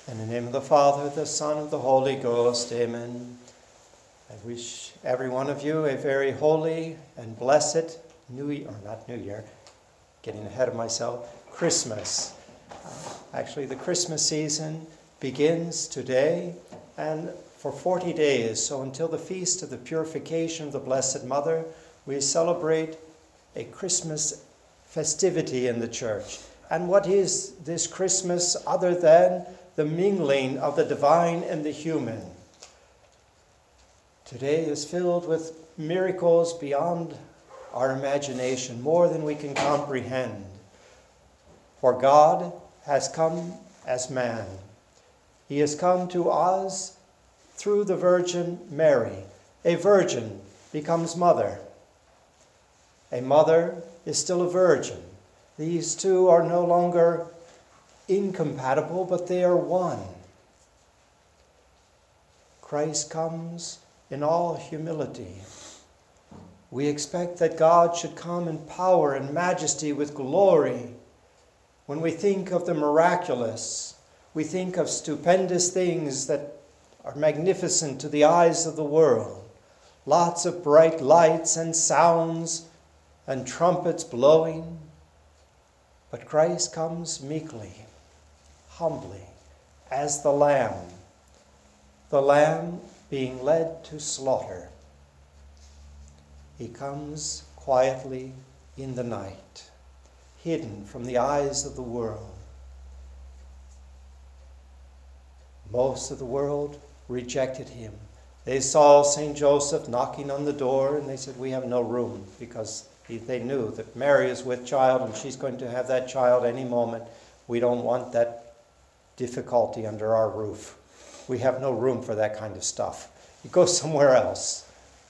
In the name of the Father, the Son, and the Holy Ghost, amen. I wish every one of you a very holy and blessed getting ahead of myself, Christmas. Actually, the Christmas season begins today and for 40 days. So until the Feast of the Purification of the Blessed Mother, we celebrate a Christmas festivity in the church. And what is this Christmas other than the mingling of the divine and the human? Today is filled with miracles beyond our imagination, more than we can comprehend. For God has come as man. He has come to us through the Virgin Mary. A virgin becomes mother. A mother is still a virgin. These two are no longer incompatible, but they are one. Christ comes in all humility. We expect that God should come in power and majesty with glory. When we think of the miraculous, we think of stupendous things that are magnificent to the eyes of the world. Lots of bright lights and sounds and trumpets blowing. But Christ comes meekly, humbly, as the lamb being led to slaughter. He comes quietly in the night, hidden from the eyes of the world. Most of the world rejected him. They saw St. Joseph knocking on the door and they said, "We have no room," because they knew that Mary is with child and she's going to have that child any moment. We don't want that difficulty under our roof. We have no room for that kind of stuff. You go somewhere else.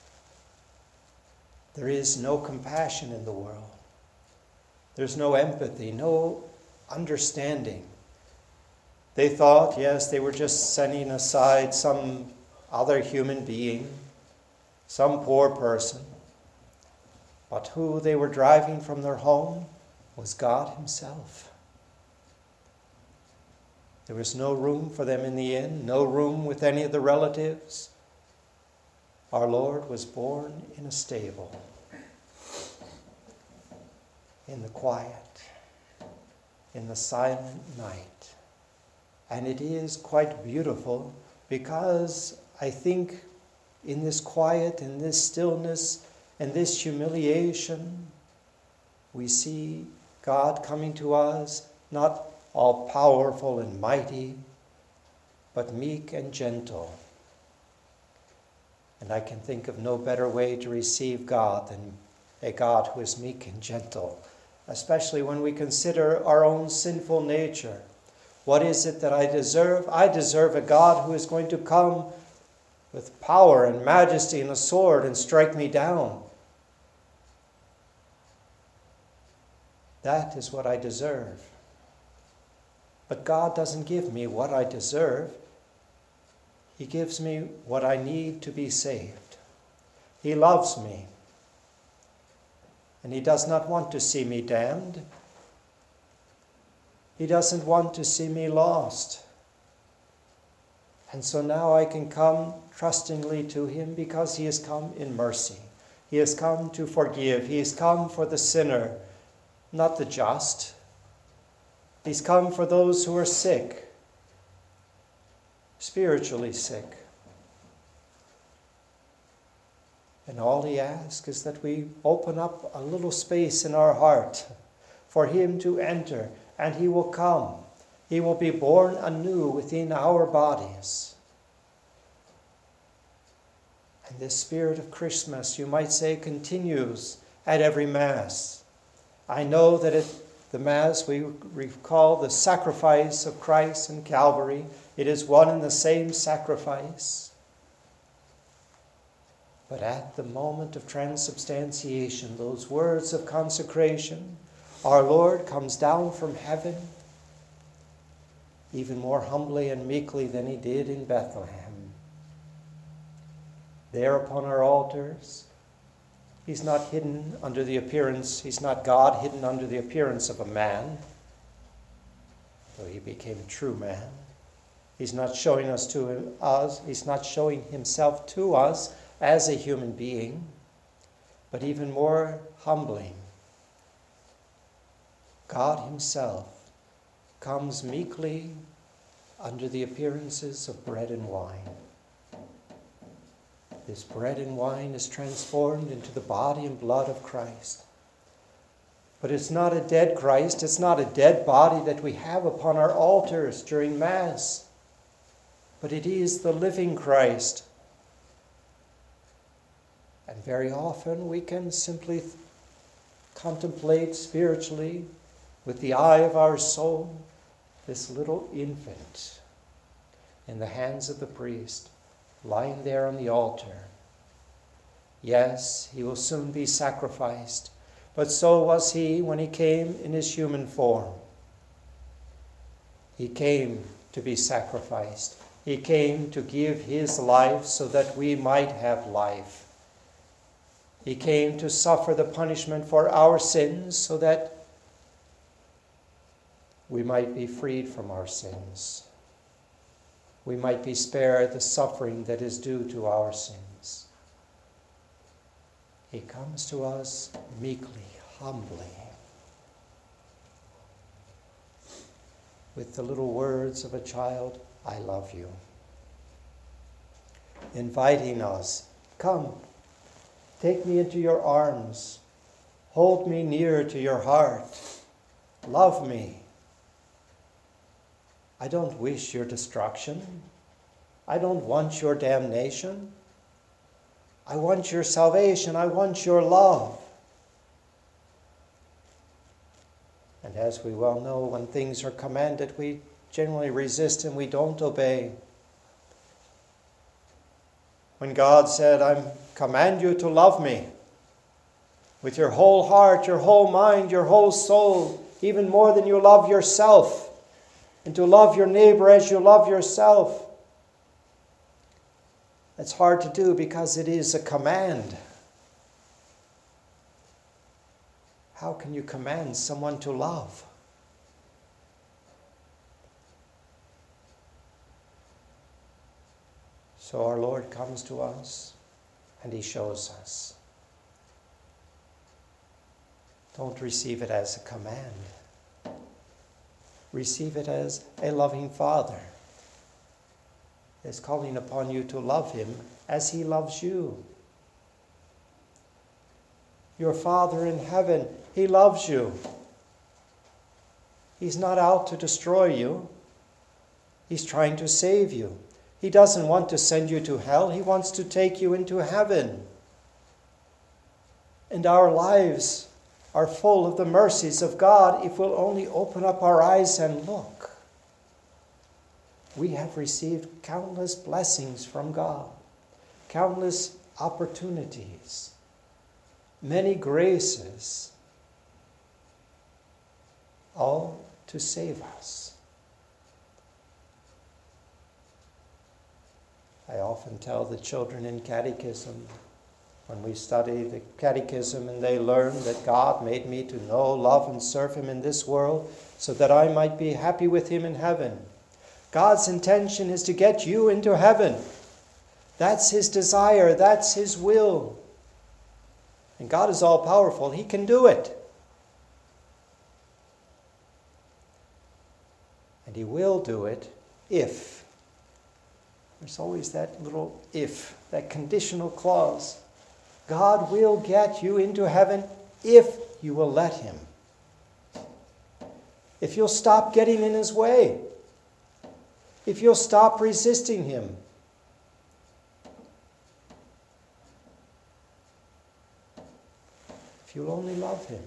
There is no compassion in the world. There's no empathy, no understanding. They thought, yes, they were just setting aside some other human being, some poor person. But who they were driving from their home was God himself. There was no room for them in the inn, no room with any of the relatives. Our Lord was born in a stable, in the quiet, in the silent night. And it is quite beautiful because I think in this quiet, in this stillness, and this humiliation, we see God coming to us, not all powerful and mighty, but meek and gentle. And I can think of no better way to receive God than a God who is meek and gentle, especially when we consider our own sinful nature. What is it that I deserve? I deserve a God who is going to come with power and majesty and a sword and strike me down. That is what I deserve. But God doesn't give me what I deserve. He gives me what I need to be saved. He loves me. And he does not want to see me damned. He doesn't want to see me lost. And so now I can come trustingly to him because he has come in mercy. He has come to forgive. He has come for the sinner, not the just. He's come for those who are sick, spiritually sick. And all he asks is that we open up a little space in our heart for him to enter, and he will come. He will be born anew within our bodies. And this spirit of Christmas, you might say, continues at every Mass. I know that at the Mass we recall the sacrifice of Christ in Calvary. It is one and the same sacrifice. But at the moment of transubstantiation, those words of consecration, our Lord comes down from heaven even more humbly and meekly than he did in Bethlehem. There upon our altars, he's not hidden under the appearance, he's not God hidden under the appearance of a man, though he became a true man. He's not showing He's not showing himself to us as a human being, but even more humbling. God himself comes meekly under the appearances of bread and wine. This bread and wine is transformed into the body and blood of Christ. But it's not a dead Christ, it's not a dead body that we have upon our altars during Mass, but it is the living Christ. And very often we can simply contemplate spiritually with the eye of our soul this little infant in the hands of the priest, lying there on the altar. Yes, he will soon be sacrificed, but so was he when he came in his human form. He came to be sacrificed. He came to give his life so that we might have life. He came to suffer the punishment for our sins so that we might be freed from our sins. We might be spared the suffering that is due to our sins. He comes to us meekly, humbly, with the little words of a child, I love you. Inviting us, come, take me into your arms, hold me near to your heart, love me. I don't wish your destruction. I don't want your damnation. I want your salvation. I want your love. And as we well know, when things are commanded, we generally resist and we don't obey. When God said, I command you to love me with your whole heart, your whole mind, your whole soul, even more than you love yourself, and to love your neighbor as you love yourself. It's hard to do because it is a command. How can you command someone to love? So our Lord comes to us and he shows us. Don't receive it as a command. Receive it as a loving Father is calling upon you to love him as he loves you. Your Father in heaven, he loves you. He's not out to destroy you. He's trying to save you. He doesn't want to send you to hell. He wants to take you into heaven. And our lives are full of the mercies of God if we'll only open up our eyes and look. We have received countless blessings from God, countless opportunities, many graces, all to save us. I often tell the children in catechism, when we study the catechism and they learn that God made me to know, love, and serve him in this world so that I might be happy with him in heaven. God's intention is to get you into heaven. That's his desire. That's his will. And God is all powerful. He can do it. And he will do it if. There's always that little if, that conditional clause. God will get you into heaven if you will let him. If you'll stop getting in his way. If you'll stop resisting him. If you'll only love him.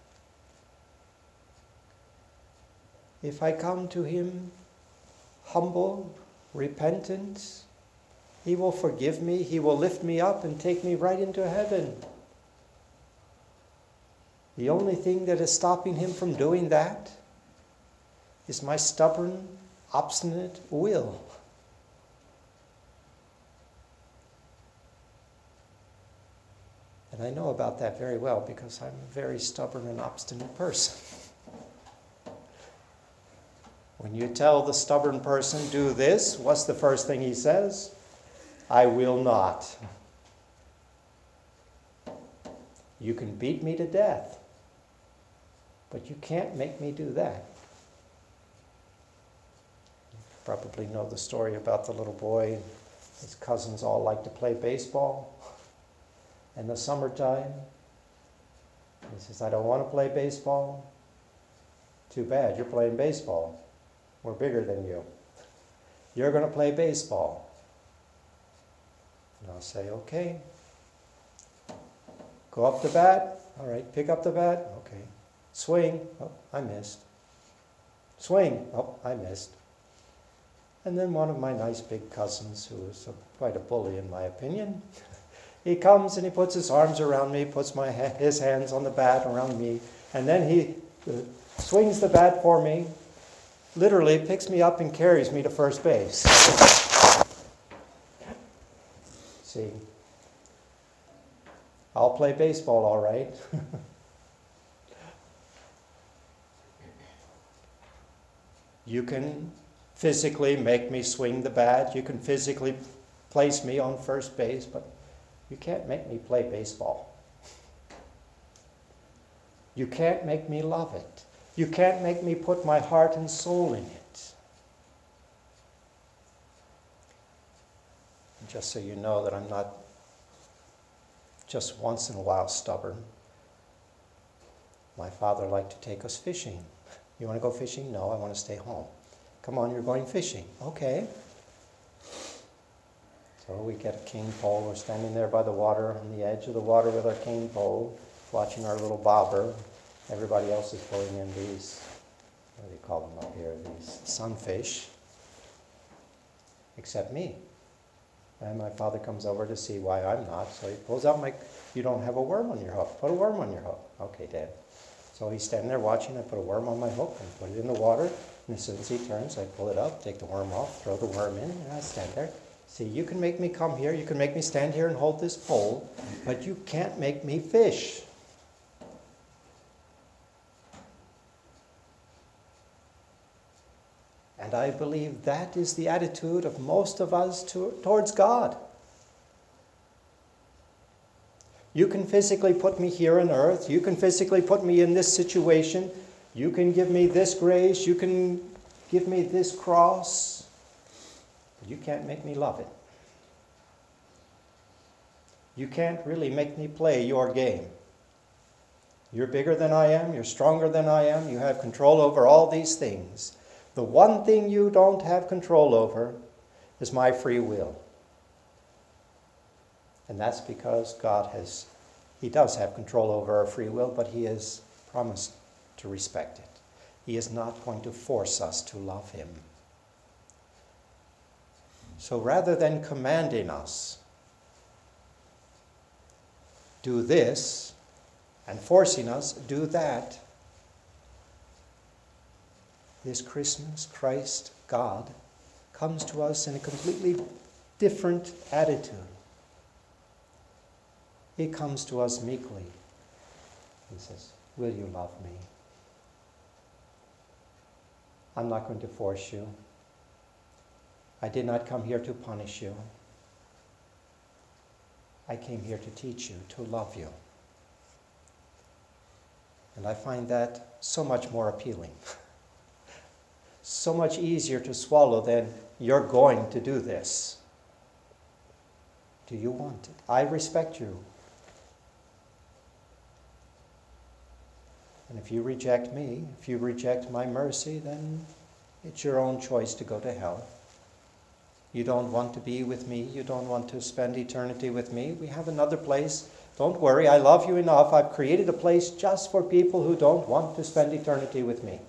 If I come to him humble, repentant, he will forgive me, he will lift me up and take me right into heaven. The only thing that is stopping him from doing that is my stubborn, obstinate will. And I know about that very well because I'm a very stubborn and obstinate person. When you tell the stubborn person, do this, what's the first thing he says? I will not. You can beat me to death, but you can't make me do that. You probably know the story about the little boy. His cousins all like to play baseball in the summertime. He says, I don't want to play baseball. Too bad, you're playing baseball. We're bigger than you. You're going to play baseball. And I'll say, okay. Go up the bat. All right, pick up the bat. Okay. Swing. Oh, I missed. Swing. Oh, I missed. And then one of my nice big cousins, who is quite a bully in my opinion, he comes and he puts his arms around me, puts his hands on the bat around me, and then he swings the bat for me, literally picks me up and carries me to first base. See, I'll play baseball all right. You can physically make me swing the bat. You can physically place me on first base, but you can't make me play baseball. You can't make me love it. You can't make me put my heart and soul in it. Just so you know that I'm not just once in a while stubborn. My father liked to take us fishing. You want to go fishing? No, I want to stay home. Come on, you're going fishing. Okay. So we get a cane pole. We're standing there by the water, on the edge of the water with our cane pole, watching our little bobber. Everybody else is pulling in these, what do they call them up here, these sunfish, except me. And my father comes over to see why I'm not. So he pulls out you don't have a worm on your hook. Put a worm on your hook. Okay, Dad. So he's standing there watching. I put a worm on my hook and put it in the water. And as soon as he turns, I pull it up, take the worm off, throw the worm in, and I stand there. See, you can make me come here. You can make me stand here and hold this pole, but you can't make me fish. And I believe that is the attitude of most of us towards God. You can physically put me here on earth. You can physically put me in this situation. You can give me this grace. You can give me this cross. But you can't make me love it. You can't really make me play your game. You're bigger than I am. You're stronger than I am. You have control over all these things. The one thing you don't have control over is my free will. And that's because He does have control over our free will, but He has promised to respect it. He is not going to force us to love Him. So rather than commanding us, do this, and forcing us, do that, this Christmas, Christ, God, comes to us in a completely different attitude. He comes to us meekly. He says, will you love me? I'm not going to force you. I did not come here to punish you. I came here to teach you, to love you. And I find that so much more appealing. So much easier to swallow than you're going to do this. Do you want it? I respect you. And if you reject me, if you reject my mercy, then it's your own choice to go to hell. You don't want to be with me. You don't want to spend eternity with me. We have another place. Don't worry, I love you enough. I've created a place just for people who don't want to spend eternity with me.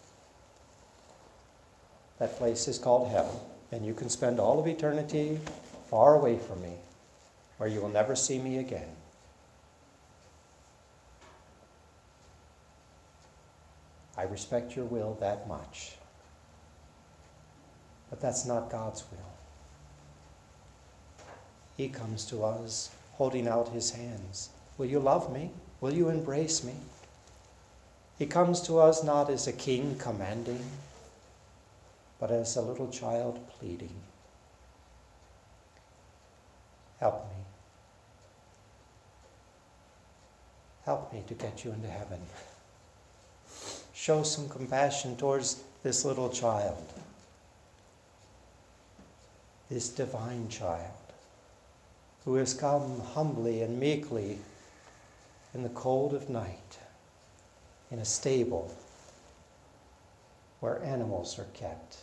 That place is called heaven, and you can spend all of eternity far away from me, where you will never see me again. I respect your will that much. But that's not God's will. He comes to us holding out His hands. Will you love me? Will you embrace me? He comes to us not as a king commanding, but as a little child pleading, help me. Help me to get you into heaven. Show some compassion towards this little child, this divine child, who has come humbly and meekly in the cold of night, in a stable where animals are kept.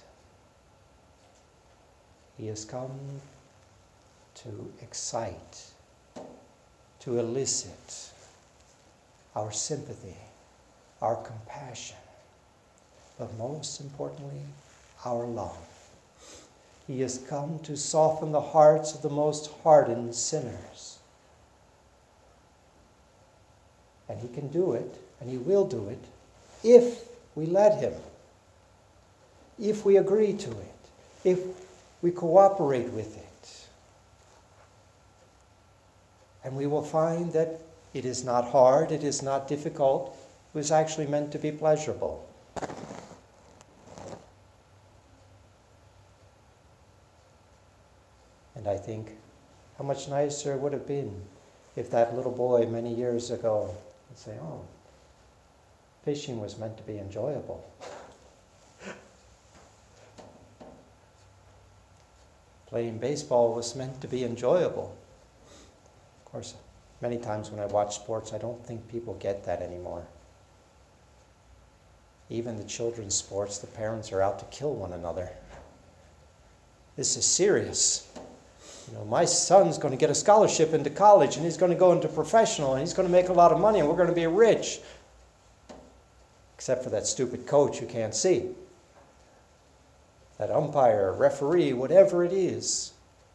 He has come to excite, to elicit our sympathy, our compassion, but most importantly, our love. He has come to soften the hearts of the most hardened sinners. And he can do it, and he will do it, if we let him, if we agree to it, if we cooperate with it. And we will find that it is not hard, it is not difficult, it was actually meant to be pleasurable. And I think how much nicer it would have been if that little boy many years ago would say, oh, fishing was meant to be enjoyable. Playing baseball was meant to be enjoyable. Of course, many times when I watch sports, I don't think people get that anymore. Even the children's sports, the parents are out to kill one another. This is serious. You know, my son's going to get a scholarship into college, and he's going to go into professional, and he's going to make a lot of money, and we're going to be rich. Except for that stupid coach who can't see. That umpire, referee, whatever it is.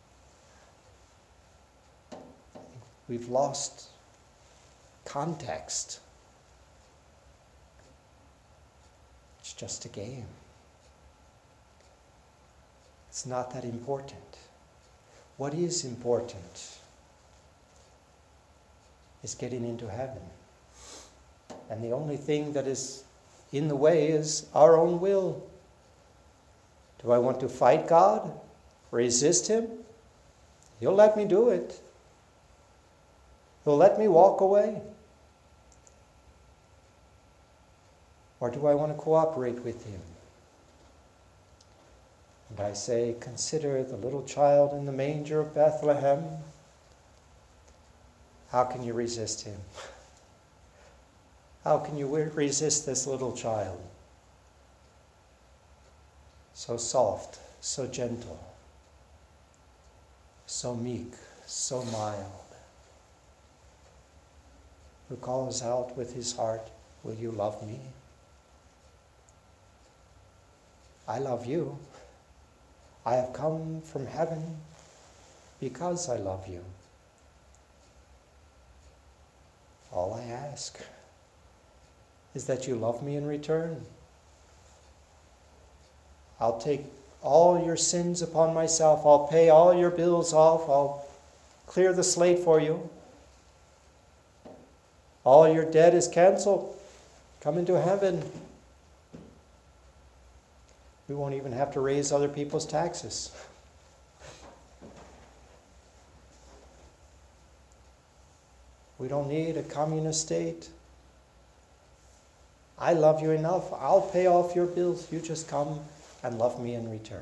We've lost context. It's just a game. It's not that important. What is important is getting into heaven. And the only thing that is in the way is our own will. Do I want to fight God? Resist him? He'll let me do it. He'll let me walk away. Or do I want to cooperate with him? And I say, consider the little child in the manger of Bethlehem. How can you resist him? How can you resist this little child? So soft, so gentle, so meek, so mild, who calls out with his heart, will you love me? I love you. I have come from heaven because I love you. All I ask is that you love me in return. I'll take all your sins upon myself. I'll pay all your bills off. I'll clear the slate for you. All your debt is canceled. Come into heaven. We won't even have to raise other people's taxes. We don't need a communist state. I love you enough. I'll pay off your bills. You just come and love me in return.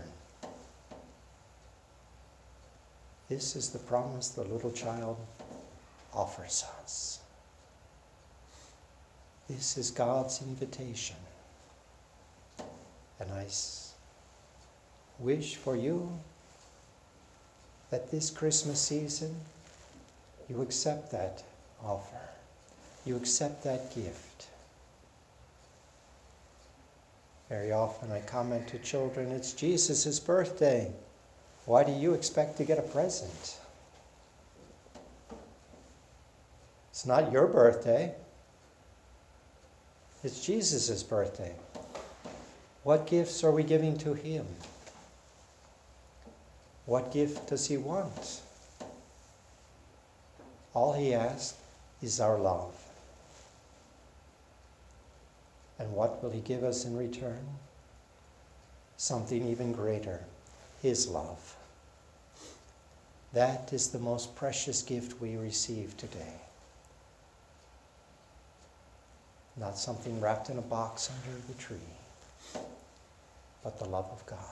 This is the promise the little child offers us. This is God's invitation. And I wish for you that this Christmas season you accept that offer. You accept that gift. Very often I comment to children, it's Jesus' birthday. Why do you expect to get a present? It's not your birthday. It's Jesus' birthday. What gifts are we giving to him? What gift does he want? All he asks is our love. And what will he give us in return? something even greater, his love. That is the most precious gift we receive today. Not something wrapped in a box under the tree, but the love of God.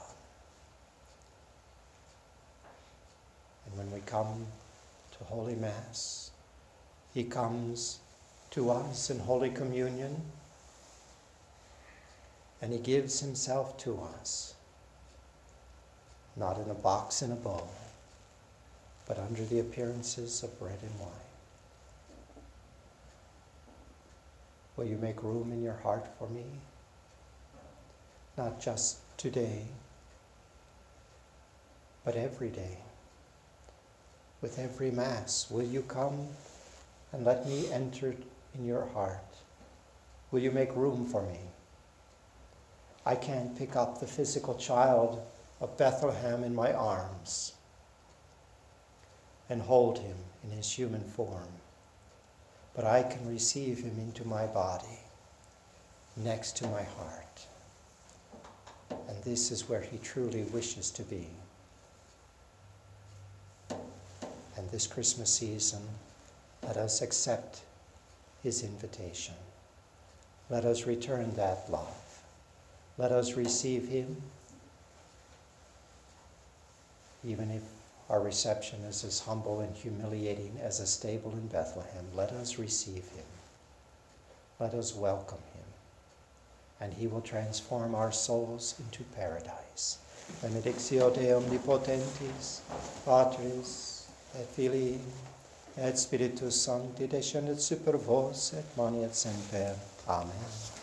And when we come to Holy Mass, he comes to us in Holy Communion, and he gives himself to us, not in a box in a bowl, but under the appearances of bread and wine. Will you make room in your heart for me? Not just today, but every day. With every Mass, will you come and let me enter in your heart? Will you make room for me? I can't pick up the physical child of Bethlehem in my arms and hold him in his human form, but I can receive him into my body, next to my heart. And this is where he truly wishes to be. And this Christmas season, let us accept his invitation. Let us return that love. Let us receive him, even if our reception is as humble and humiliating as a stable in Bethlehem. Let us receive him. Let us welcome him. And he will transform our souls into paradise. Benedictio Dei Omnipotentis, Patris, et Filii, et Spiritus Sancti, descendet super vos, et manet semper. Amen.